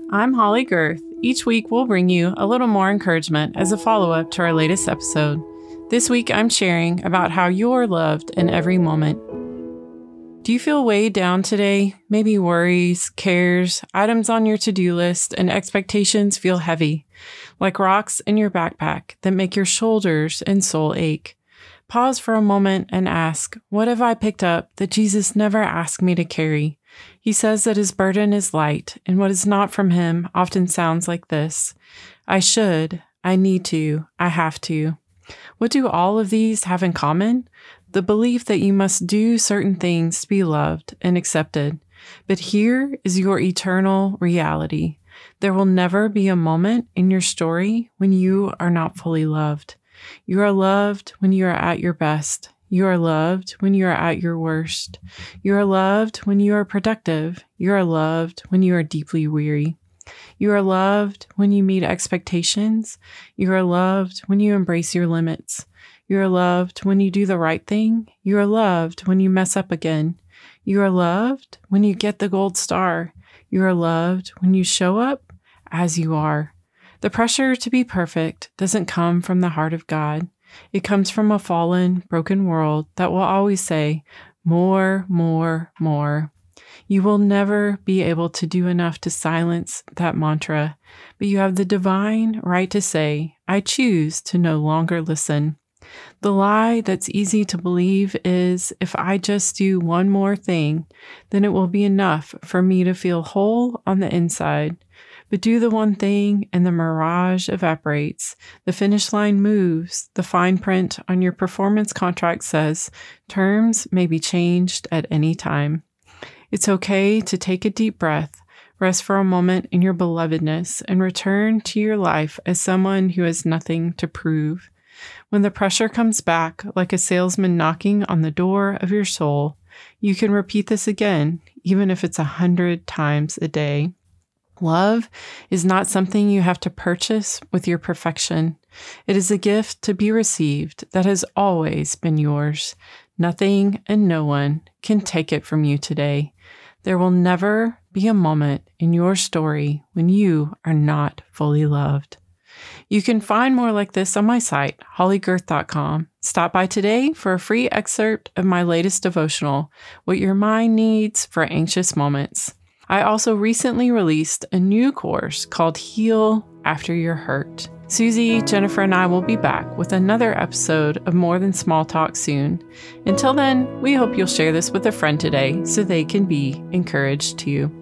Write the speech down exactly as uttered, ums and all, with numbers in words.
I'm Holly Girth. Each week we'll bring you a little more encouragement as a follow-up to our latest episode. This week I'm sharing about how you're loved in every moment. Do you feel weighed down today? Maybe worries, cares, items on your to-do list, and expectations feel heavy, like rocks in your backpack that make your shoulders and soul ache. Pause for a moment and ask, what have I picked up that Jesus never asked me to carry? He says that his burden is light, and what is not from him often sounds like this: I should, I need to, I have to. What do all of these have in common? The belief that you must do certain things to be loved and accepted. But here is your eternal reality. There will never be a moment in your story when you are not fully loved. You are loved when you are at your best. You are loved when you are at your worst. You are loved when you are productive. You are loved when you are deeply weary. You are loved when you meet expectations. You are loved when you embrace your limits. You are loved when you do the right thing. You are loved when you mess up again. You are loved when you get the gold star. You are loved when you show up as you are. The pressure to be perfect doesn't come from the heart of God. It comes from a fallen, broken world that will always say, more, more, more. You will never be able to do enough to silence that mantra, but you have the divine right to say, I choose to no longer listen. The lie that's easy to believe is, if I just do one more thing, then it will be enough for me to feel whole on the inside. But do the one thing and the mirage evaporates. The finish line moves. The fine print on your performance contract says terms may be changed at any time. It's okay to take a deep breath, rest for a moment in your belovedness, and return to your life as someone who has nothing to prove. When the pressure comes back, like a salesman knocking on the door of your soul, you can repeat this again, even if it's a hundred times a day. Love is not something you have to purchase with your perfection. It is a gift to be received that has always been yours. Nothing and no one can take it from you today. There will never be a moment in your story when you are not fully loved. You can find more like this on my site, holly girth dot com. Stop by today for a free excerpt of my latest devotional, What Your Mind Needs for Anxious Moments. I also recently released a new course called Heal After You're Hurt. Susie, Jennifer, and I will be back with another episode of More Than Small Talk soon. Until then, we hope you'll share this with a friend today so they can be encouraged too.